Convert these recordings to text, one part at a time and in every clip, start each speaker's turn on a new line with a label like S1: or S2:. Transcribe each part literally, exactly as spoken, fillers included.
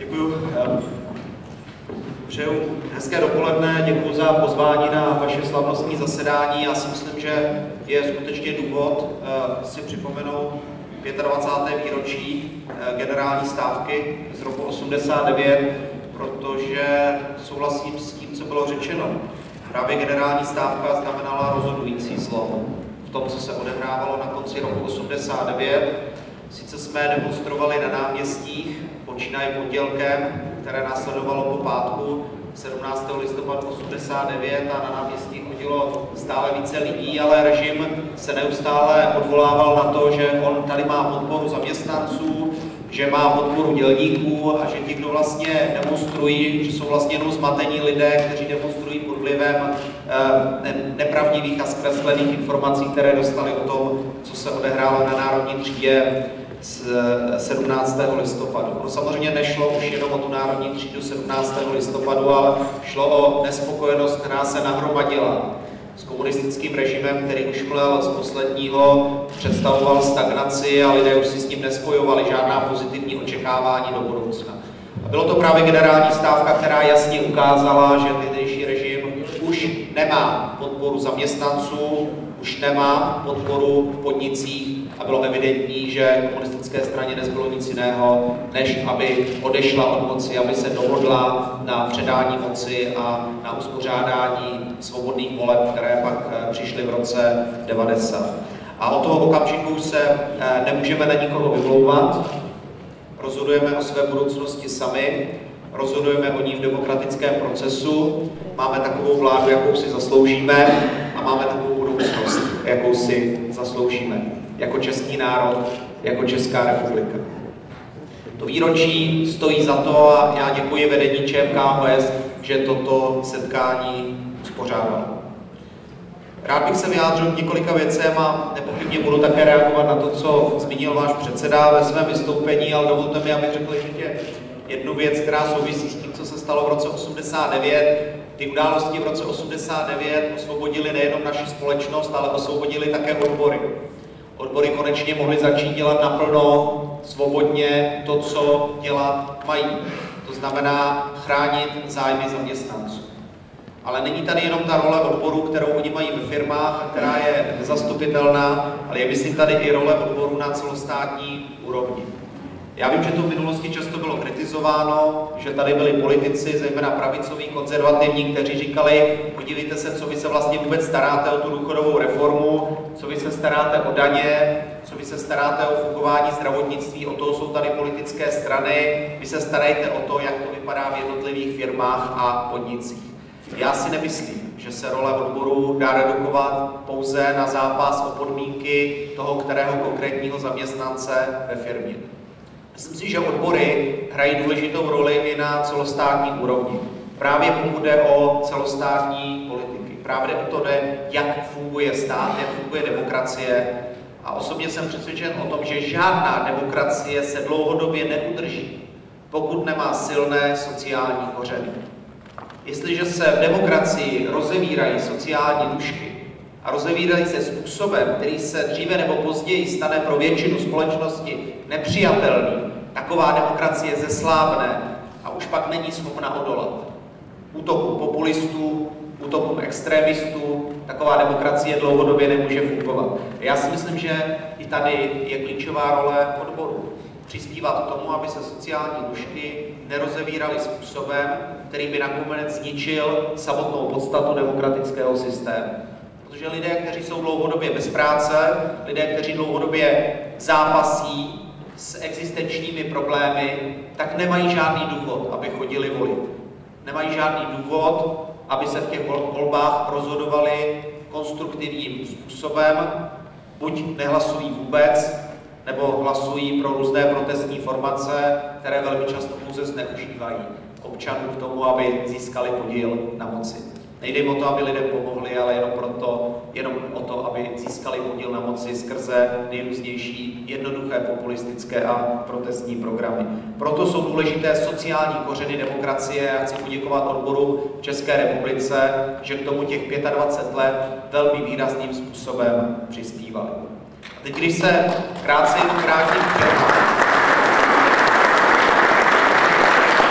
S1: Děkuju. Přeju hezké dopoledne, děkuji za pozvání na vaše slavnostní zasedání. Já si myslím, že je skutečně důvod si připomenout dvacáté páté výročí generální stávky z roku osmdesát devět, protože souhlasím s tím, co bylo řečeno. Právě generální stávka znamenala rozhodující zlom v tom, co se odehrávalo na konci roku osmdesát devět. Sice jsme demonstrovali na náměstích, počínaje pondělkem, které následovalo po pátku sedmnáctého listopadu osmdesát devět a na náměstí chodilo stále více lidí, ale režim se neustále odvolával na to, že on tady má podporu zaměstnanců, že má podporu dělníků a že ti, kdo vlastně demonstrují, že jsou vlastně jenom zmatení lidé, kteří demonstrují pod vlivem eh, nepravdivých a zkreslených informací, které dostali o tom, co se odehrálo na Národní třídě z sedmnáctého listopadu. No, samozřejmě nešlo už jenom o tu Národní třídu sedmnáctého listopadu, ale šlo o nespokojenost, která se nahromadila s komunistickým režimem, který už měl z posledního, představoval stagnaci a lidé už si s ním nespojovali žádná pozitivní očekávání do budoucna. A bylo to právě generální stávka, která jasně ukázala, že tehdejší režim už nemá podporu zaměstnanců, už nemá podporu v podnicích a bylo evidentní, že komunistické straně nezbylo nic jiného, než aby odešla od moci, aby se dohodla na předání moci a na uspořádání svobodných voleb, které pak přišly v roce devadesát. A od toho okamžiku se nemůžeme na nikoho vymlouvat, rozhodujeme o své budoucnosti sami, rozhodujeme o ní v demokratickém procesu, máme takovou vládu, jakou si zasloužíme a máme takovou budoucnost, jakou si zasloužíme jako český národ, jako Česká republika. To výročí stojí za to a já děkuji vedení ČMKOS, že toto setkání uspořádalo. Rád bych se vyjádřil k několika věcem a nepochybně budu také reagovat na to, co zmínil váš předseda ve svém vystoupení, ale dovolte mi, abych řekl ještě jednu věc, která souvisí s tím, co se stalo v roce osmdesát devět. Ty události v roce osmdesát devět osvobodily nejenom naši společnost, ale osvobodily také odbory. Odbory konečně mohly začít dělat naplno, svobodně to, co dělat mají. To znamená chránit zájmy zaměstnanců. Ale není tady jenom ta role odborů, kterou oni mají ve firmách a která je nezastupitelná, ale je myslím tady i role odborů na celostátní úrovni. Já vím, že to v minulosti často bylo kritizováno, že tady byli politici, zejména pravicoví, konzervativní, kteří říkali, podívejte se, co vy se vlastně vůbec staráte o tu důchodovou reformu, co vy se staráte o daně, co vy se staráte o fungování zdravotnictví, o to jsou tady politické strany, vy se starejte o to, jak to vypadá v jednotlivých firmách a podnicích. Já si nemyslím, že se role odborů dá redukovat pouze na zápas o podmínky toho, kterého konkrétního zaměstnance ve firmě. Myslím si, že odbory hrají důležitou roli i na celostátní úrovni. Právě pokud jde o celostátní politiky. Právě o to jde, jak funguje stát, jak funguje demokracie. A osobně jsem přesvědčen o tom, že žádná demokracie se dlouhodobě neudrží, pokud nemá silné sociální kořeny. Jestliže se v demokracii rozevírají sociální nůžky a rozevírají se způsobem, který se dříve nebo později stane pro většinu společnosti nepřijatelný, taková demokracie zeslábne a už pak není schopna odolat útokům populistů, útokům extrémistů, taková demokracie dlouhodobě nemůže fungovat. Já si myslím, že i tady je klíčová role odborů. Přispívat k tomu, aby se sociální nůžky nerozevíraly způsobem, který by nakonec zničil samotnou podstatu demokratického systému. Protože lidé, kteří jsou dlouhodobě bez práce, lidé, kteří dlouhodobě zápasí s existenčními problémy, tak nemají žádný důvod, aby chodili volit. Nemají žádný důvod, aby se v těch volbách rozhodovali konstruktivním způsobem, buď nehlasují vůbec, nebo hlasují pro různé protestní formace, které velmi často pouze zneužívají občanů k tomu, aby získali podíl na moci. Nejde jim o to, aby lidem pomohli, ale jenom, proto, jenom o to, aby získali podíl na moci skrze nejrůznější jednoduché populistické a protestní programy. Proto jsou důležité sociální kořeny demokracie a chci poděkovat odboru v České republice, že k tomu těch dvacet pět let velmi výrazným způsobem přispívali. A teď, když se krátce jenom vrátím k firmám,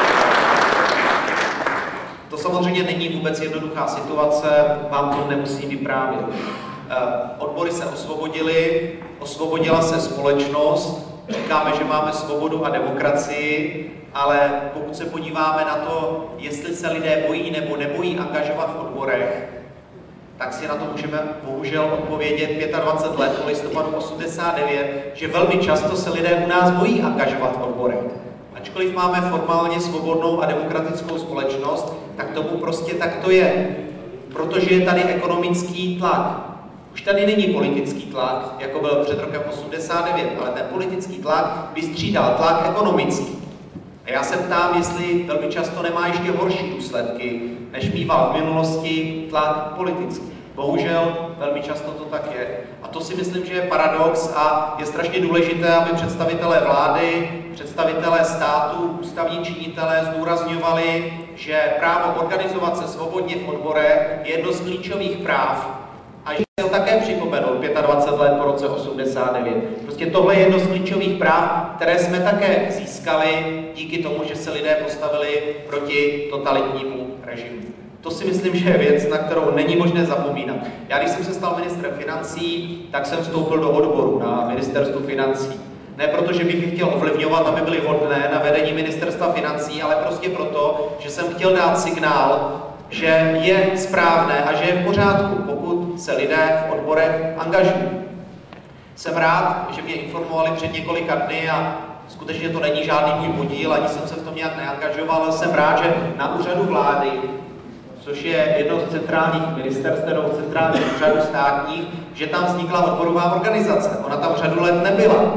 S1: samozřejmě není vůbec jednoduchá situace, vám to nemusím vyprávět. Odbory se osvobodily, osvobodila se společnost, říkáme, že máme svobodu a demokracii, ale pokud se podíváme na to, jestli se lidé bojí nebo nebojí angažovat v odborech, tak si na to můžeme bohužel odpovědět dvacet pět let po listopadu osmdesát devět, že velmi často se lidé u nás bojí angažovat v odborech. Ačkoliv máme formálně svobodnou a demokratickou společnost, tak tomu prostě tak to je. Protože je tady ekonomický tlak. Už tady není politický tlak, jako byl před rokem osmdesát devět, ale ten politický tlak vystřídal tlak ekonomický. A já se ptám, jestli velmi často nemá ještě horší důsledky, než mýval v minulosti tlak politický. Bohužel velmi často to tak je. A to si myslím, že je paradox a je strašně důležité, aby představitelé vlády, představitelé státu, ústavní činitelé zdůrazňovali, že právo organizovat se svobodně v odborech je jedno z klíčových práv a že se ho také připomenou dvacet pět let po roce osmdesát devět. Prostě tohle je jedno z klíčových práv, které jsme také získali díky tomu, že se lidé postavili proti totalitnímu režimu. To si myslím, že je věc, na kterou není možné zapomínat. Já, když jsem se stal ministrem financí, tak jsem vstoupil do odboru na ministerstvu financí. Ne proto, že bych je chtěl ovlivňovat, aby byly vhodné na vedení ministerstva financí, ale prostě proto, že jsem chtěl dát signál, že je správné a že je v pořádku, pokud se lidé v odborech angažují. Jsem rád, že mě informovali před několika dny a skutečně to není žádný můj podíl, ani jsem se v tom nějak neangažoval, ale jsem rád, že na úřadu vlády, což je jedno z centrálních ministerstev nebo centrálních úřadů státních, že tam vznikla odborová organizace. Ona tam řadu let nebyla.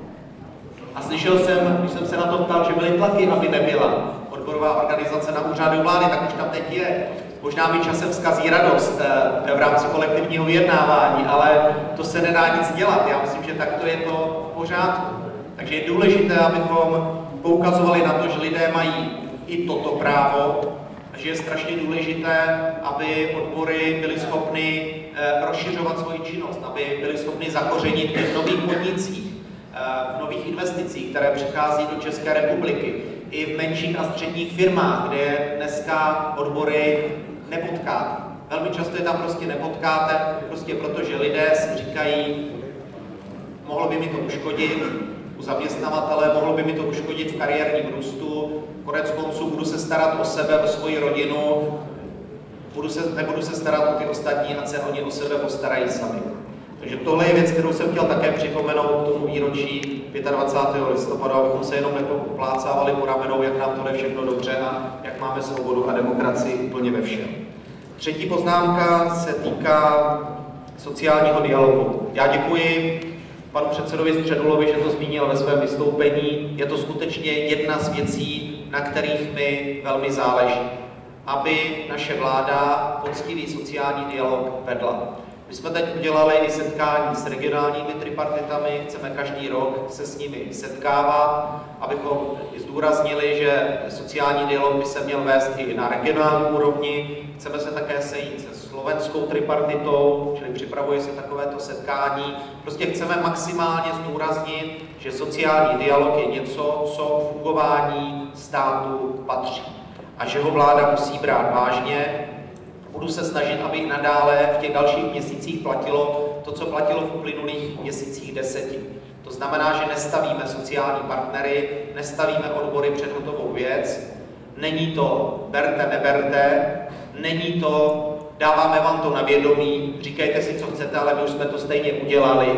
S1: A slyšel jsem, když jsem se na to ptal, že byly tlaky, aby nebyla odborová organizace na úřadu vlády, tak už tam teď je. Možná mi časem zkazí radost v rámci kolektivního vyjednávání, ale to se nedá nic dělat. Já myslím, že takto je to v pořádku. Takže je důležité, abychom poukazovali na to, že lidé mají i toto právo, že je strašně důležité, aby odbory byly schopny rozšiřovat svoji činnost, aby byly schopny zakořenit v nových podnicích, v nových investicích, které přichází do České republiky, i v menších a středních firmách, kde dneska odbory nepotkáte. Velmi často je tam prostě nepotkáte, prostě proto, že lidé si říkají, mohlo by mi to uškodit u zaměstnavatele, mohlo by mi to uškodit v kariérním růstu, konec konců budu se starat o sebe, o svoji rodinu, budu se, nebudu se starat o ty ostatní, ať se oni o sebe postarají sami. Takže tohle je věc, kterou jsem chtěl také připomenout k tomu výročí dvacátého pátého listopadu, abychom se jenom nepoplácávali po ramenou, jak nám to jde všechno dobře a jak máme svobodu a demokracii úplně ve všem. Třetí poznámka se týká sociálního dialogu. Já děkuji panu předsedovi Středulovi, že to zmínil ve svém vystoupení. Je to skutečně jedna z věcí, na kterých mi velmi záleží, aby naše vláda poctivý sociální dialog vedla. My jsme teď udělali i setkání s regionálními tripartitami, chceme každý rok se s nimi setkávat, abychom zdůraznili, že sociální dialog by se měl vést i na regionální úrovni. Chceme se také sejít se slovenskou tripartitou, čili připravuje se takovéto setkání. Prostě chceme maximálně zdůraznit, že sociální dialog je něco, co fungování státu patří a že ho vláda musí brát vážně. Budu se snažit, aby i nadále v těch dalších měsících platilo to, co platilo v uplynulých měsících deseti. To znamená, že nestavíme sociální partnery, nestavíme odbory před hotovou věc. Není to berte, neberte, není to dáváme vám to na vědomí, říkejte si, co chcete, ale my už jsme to stejně udělali.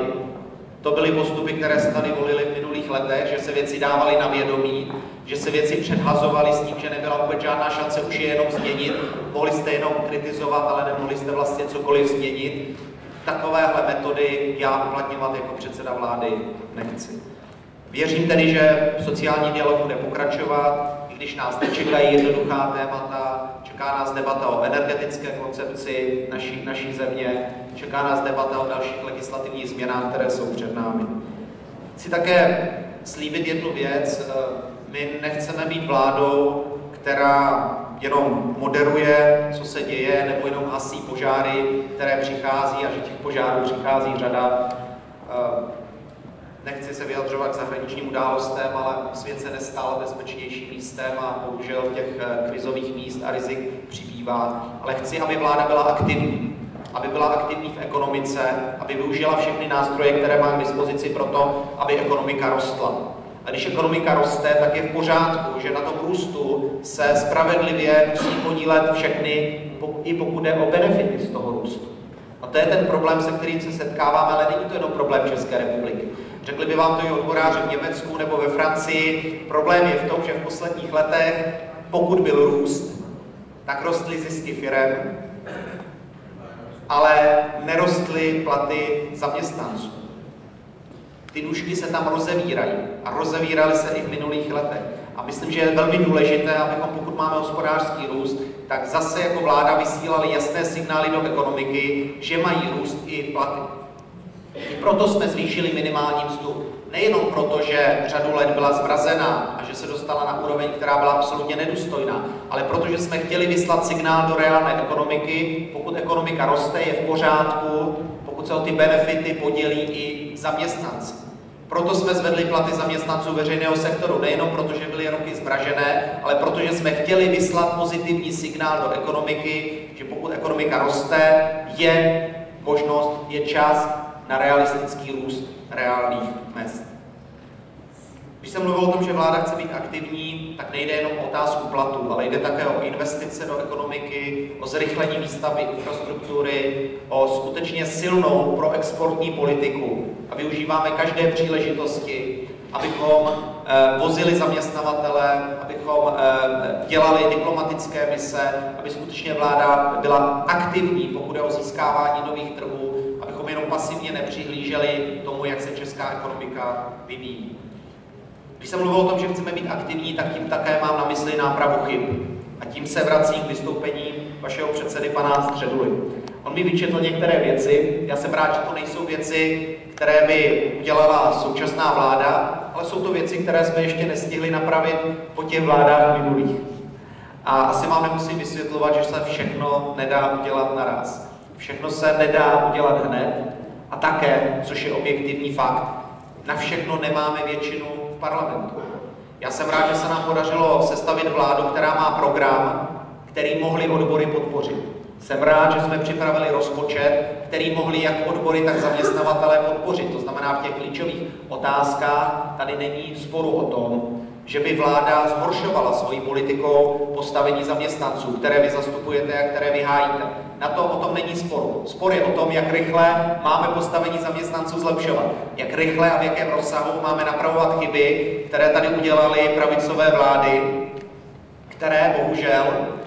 S1: To byly postupy, které se tady volily v minulých letech, že se věci dávaly na vědomí, že se věci předhazovaly s tím, že nebyla vůbec žádná šance už je jenom změnit. Mohli jste jenom kritizovat, ale nemohli jste vlastně cokoliv změnit. Takovéhle metody já uplatňovat jako předseda vlády nechci. Věřím tedy, že sociální dialog bude pokračovat, i když nás nečekají jednoduchá témata, čeká nás debata o energetické koncepci naší, naší země, čeká nás debata o dalších legislativních změnách, které jsou před námi. Chci také slíbit jednu věc. My nechceme být vládou, která jenom moderuje, co se děje, nebo jenom hasí požáry, které přichází a že těch požárů přichází řada. nechci se vyjadřovat k zahraničním událostem, ale svět se nestal bezpečnějším místem a bohužel těch krizových míst a rizik přibývá. Ale chci, aby vláda byla aktivní, aby byla aktivní v ekonomice, aby využila všechny nástroje, které má k dispozici pro to, aby ekonomika rostla. A když ekonomika roste, tak je v pořádku, že na tom růstu se spravedlivě musí podílet všechny, i pokud jde o benefity z toho růstu. A to je ten problém, se kterým se setkáváme, ale není to jenom problém České republiky. Řekli by vám to i odboráři v Německu nebo ve Francii. Problém je v tom, že v posledních letech, pokud byl růst, tak rostly zisky firem, ale nerostly platy zaměstnanců. Ty nůžky se tam rozevírají a rozevíraly se i v minulých letech. A myslím, že je velmi důležité, abychom, pokud máme hospodářský růst, tak zase jako vláda vysílali jasné signály do ekonomiky, že mají růst i platy. I proto jsme zvýšili minimální mzdu. Nejenom proto, že řadu let byla zmrazená a že se dostala na úroveň, která byla absolutně nedůstojná, ale protože jsme chtěli vyslat signál do reálné ekonomiky, pokud ekonomika roste, je v pořádku, pokud se o ty benefity podělí i zaměstnanci. Proto jsme zvedli platy zaměstnanců veřejného sektoru, nejenom proto, že byly roky zmražené, ale protože jsme chtěli vyslat pozitivní signál do ekonomiky, že pokud ekonomika roste, je možnost, je čas na realistický růst reálných mezd. Když jsem mluvil o tom, že vláda chce být aktivní, tak nejde jenom o otázku platů, ale jde také o investice do ekonomiky, o zrychlení výstavby infrastruktury, o skutečně silnou proexportní politiku. A využíváme každé příležitosti, abychom eh, vozili zaměstnavatele, abychom eh, dělali diplomatické mise, aby skutečně vláda byla aktivní, pokud je o získávání nových trhů, abychom jenom pasivně nepřihlíželi tomu, jak se česká ekonomika vyvíjí. Když jsem mluvil o tom, že chceme být aktivní, tak tím také mám na mysli nápravu chyb. A tím se vracím k vystoupení vašeho předsedy pana Středuly. On mi vyčetl některé věci. Já jsem rád, že to nejsou věci, které by udělala současná vláda, ale jsou to věci, které jsme ještě nestihli napravit po těch vládách minulých. A asi vám nemusím vysvětlovat, že se všechno nedá udělat naraz. Všechno se nedá udělat hned a také, což je objektivní fakt, na všechno nemáme většinu v parlamentu. Já jsem rád, že se nám podařilo sestavit vládu, která má program, který mohli odbory podpořit. Jsem rád, že jsme připravili rozpočet, který mohli jak odbory, tak zaměstnavatelé podpořit. To znamená, v těch klíčových otázkách tady není sporu o tom, že by vláda zhoršovala svojí politikou postavení zaměstnanců, které vy zastupujete a které vy hájíte. Na to o tom není sporu. Spor je o tom, jak rychle máme postavení zaměstnanců zlepšovat. Jak rychle a v jakém rozsahu máme napravovat chyby, které tady udělaly pravicové vlády, které bohužel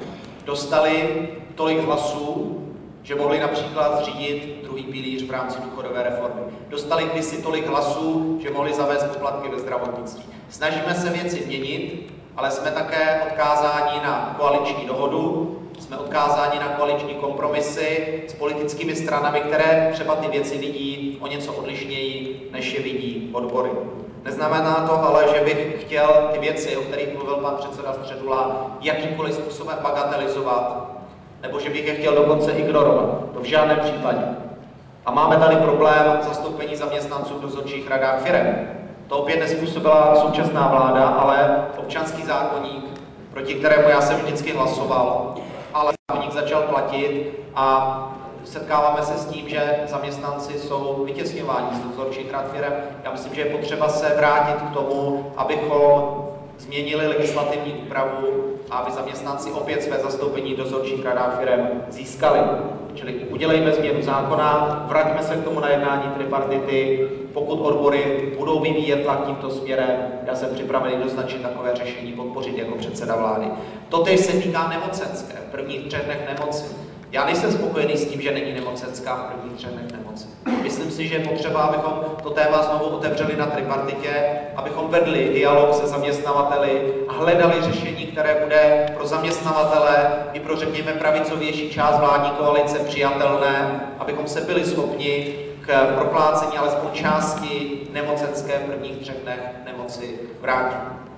S1: dostaly tolik hlasů, že mohli například zřídit druhý pilíř v rámci důchodové reformy. Dostali kdysi tolik hlasů, že mohli zavést poplatky ve zdravotnictví. Snažíme se věci měnit, ale jsme také odkázáni na koaliční dohodu, jsme odkázáni na koaliční kompromisy s politickými stranami, které třeba ty věci vidí o něco odlišněji, než je vidí odbory. Neznamená to ale, že bych chtěl ty věci, o kterých mluvil pan předseda Středula, jakýmkoliv způsobem bagatelizovat, nebo že bych je chtěl dokonce ignorovat. To v žádném případě. A máme tady problém zastoupení zaměstnanců v dozorčích radách firem. To opět nezpůsobila současná vláda, ale občanský zákoník, proti kterému já jsem vždycky hlasoval, ale zákoník začal platit a setkáváme se s tím, že zaměstnanci jsou vytěsňováni z dozorčích rad firem. Já myslím, že je potřeba se vrátit k tomu, abychom změnili legislativní úpravu a aby zaměstnanci opět své zastoupení v dozorčích radách firem získali. Čili udělejme změnu zákona, vraťme se k tomu na jednání tripartity. Pokud odbory budou vyvíjet tlak tímto směrem, já jsem připravený doznačit takové řešení podpořit jako předseda vlády. Totéž se týká nemocenské, v prvních třech dnech nemoci. Já nejsem spokojený s tím, že není nemocenská v prvních třech dnech nemoci. Myslím si, že je potřeba, abychom to téma znovu otevřeli na tripartitě, abychom vedli dialog se zaměstnavateli a hledali řešení, které bude pro zaměstnavatele i pro, řekněme, pravicovější část vládní koalice přijatelné, abychom se byli schopni k proplácení alespoň části nemocenské v prvních třech dnech nemoci vrátit.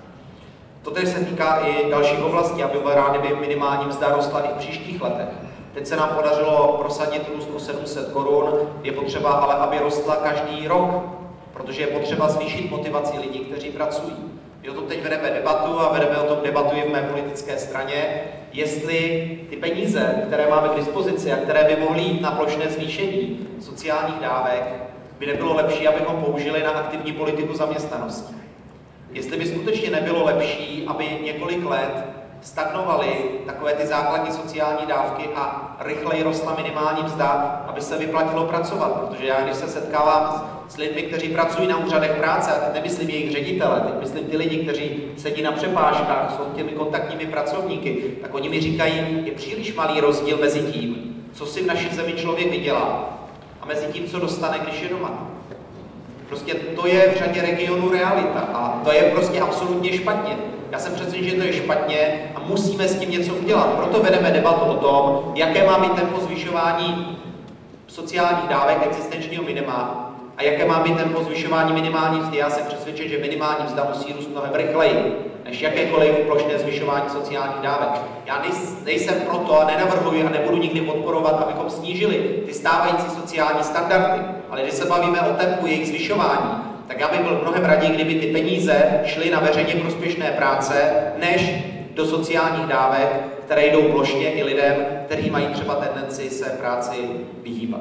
S1: Totéž se týká i dalších oblastí, aby byla rádi, by minimální mzda rostla i v příštích letech. Teď se nám podařilo prosadit růst o sedm set korun, je potřeba ale, aby rostla každý rok. protože je potřeba zvýšit motivaci lidí, kteří pracují. My o tom teď vedeme debatu a vedeme o tom debatu i v mé politické straně, jestli ty peníze, které máme k dispozici a které by mohly jít na plošné zvýšení sociálních dávek, by nebylo lepší, abychom použili na aktivní politiku zaměstnanosti. Jestli by skutečně nebylo lepší, aby několik let stagnovaly takové ty základní sociální dávky a rychleji rostla minimální mzda, aby se vyplatilo pracovat. Protože já, když se setkávám s lidmi, kteří pracují na úřadech práce, a teď nemyslím jejich ředitele, teď myslím ty lidi, kteří sedí na přepážkách, jsou těmi kontaktními pracovníky, tak oni mi říkají, je příliš malý rozdíl mezi tím, co si v naší zemi člověk vydělá, a mezi tím, co dostane, když je doma. Prostě to je v řadě regionů realita a to je prostě absolutně špatně. Já jsem přesvědčen, že to je špatně a musíme s tím něco udělat. Proto vedeme debatu o tom, jaké má být tempo zvyšování sociálních dávek, existenčního minima a jaké má být tempo zvyšování minimální mzdy. Já jsem přesvědčen, že minimální mzda musí růst mnohem rychleji než jakékoliv plošné zvyšování sociálních dávek. Já nejsem proto a nenavrhuji a nebudu nikdy podporovat, abychom snížili ty stávající sociální standardy, ale když se bavíme o tempu jejich zvyšování, tak já bych byl mnohem raději, kdyby ty peníze šly na veřejně prospěšné práce, než do sociálních dávek, které jdou plošně i lidem, kteří mají třeba tendenci se práci vyhýbat.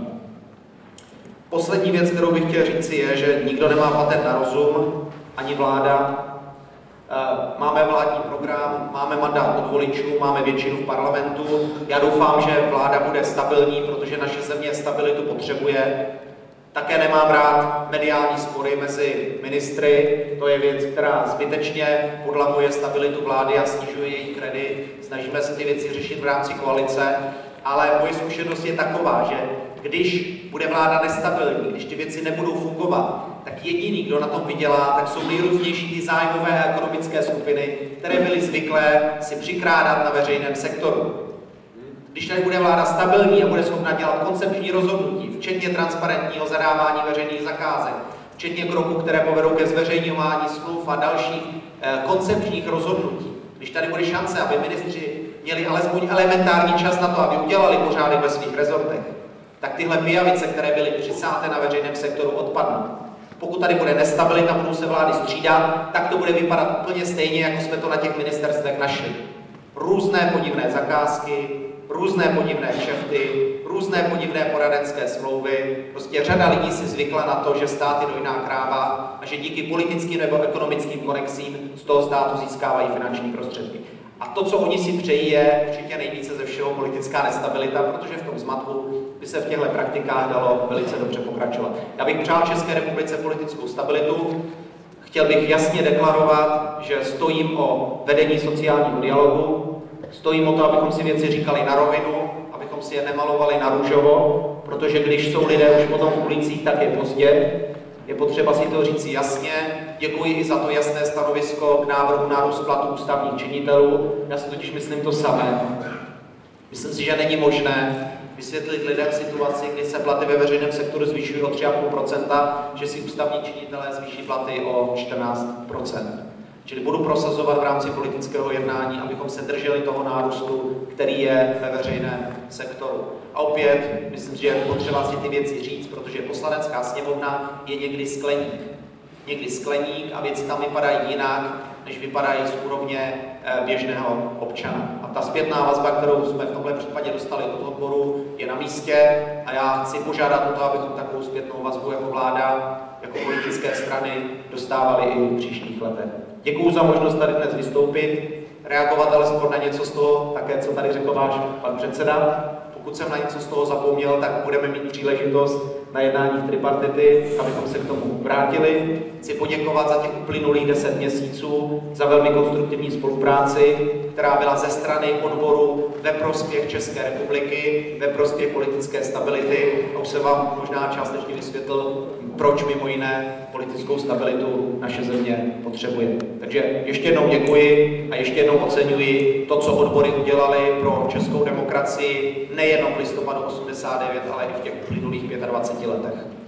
S1: Poslední věc, kterou bych chtěl říci, je, že nikdo nemá patent na rozum, ani vláda. Máme vládní program, máme mandát od voličů, máme většinu v parlamentu. Já doufám, že vláda bude stabilní, protože naše země stabilitu potřebuje. Také nemám rád mediální spory mezi ministry. To je věc, která zbytečně podlamuje stabilitu vlády a snižuje její kredit. Snažíme se ty věci řešit v rámci koalice, ale moje zkušenost je taková, že když bude vláda nestabilní, když ty věci nebudou fungovat, tak jediný, kdo na tom vydělá, tak jsou nejrůznější ty zájmové a ekonomické skupiny, které byly zvyklé si přikrádat na veřejném sektoru. Když tady bude vláda stabilní a bude schopna dělat koncepční rozhodnutí, včetně transparentního zadávání veřejných zakázek, včetně kroků, které povedou ke zveřejňování smluv a dalších eh, koncepčních rozhodnutí, když tady bude šance, aby ministři měli alespoň elementární čas na to, aby udělali pořádek ve svých rezortech, tak tyhle pijavice, které byly přisáté na veřejném sektoru, odpadnou. Pokud tady bude nestabilita, budou se vlády střídat, tak to bude vypadat úplně stejně, jako jsme to na těch ministerstvech našli. Různé podivné zakázky, různé podivné kšefty, různé podivné poradenské smlouvy. Prostě řada lidí si zvykla na to, že stát je dojná kráva a že díky politickým nebo ekonomickým konexím z toho státu získávají finanční prostředky. A to, co oni si přejí, je určitě nejvíce ze všeho politická nestabilita, protože v tom zmatku by se v těchto praktikách dalo velice dobře pokračovat. Já bych přál České republice politickou stabilitu. Chtěl bych jasně deklarovat, že stojím o vedení sociálního dialogu, stojím o to, abychom si věci říkali na rovinu, abychom si je nemalovali na růžovo, protože když jsou lidé už potom v ulicích, tak je pozdě. Je potřeba si to říci jasně. Děkuji i za to jasné stanovisko k návrhu nárůst platů ústavních činitelů. Já si totiž myslím to samé. Myslím si, že není možné vysvětlit lidem situaci, kdy se platy ve veřejném sektoru zvýšují o tři celá pět procenta, že si ústavní činitelé zvýší platy o čtrnáct procent. Čili budu prosazovat v rámci politického jednání, abychom se drželi toho nárůstu, který je ve veřejném sektoru. A opět, myslím, že je potřeba si ty věci říct, protože Poslanecká sněmovna je někdy skleník. Někdy skleník a věci tam vypadají jinak, než vypadají z úrovně běžného občana. A ta zpětná vazba, kterou jsme v tomhle případě dostali od odboru, je na místě a já chci požádat o to, abychom takovou zpětnou vazbu jako vláda, jako politické strany dostávali i v příštích letech. Děkuji za možnost tady dnes vystoupit, reagovat alespoň na něco z toho, také co tady řekl váš pan předseda. Pokud jsem na něco z toho zapomněl, tak budeme mít příležitost na jednáních tripartity, abychom se k tomu vrátili. Chci poděkovat za těch uplynulých deset měsíců, za velmi konstruktivní spolupráci, která byla ze strany odboru ve prospěch České republiky, ve prospěch politické stability. A už jsem vám možná částečně vysvětlil, proč mimo jiné politickou stabilitu naše země potřebuje. Takže ještě jednou děkuji a ještě jednou oceňuji to, co odbory udělali pro českou demokracii, nejenom v listopadu osmdesát devět, ale i v těch uplynulých dvaceti pěti letech.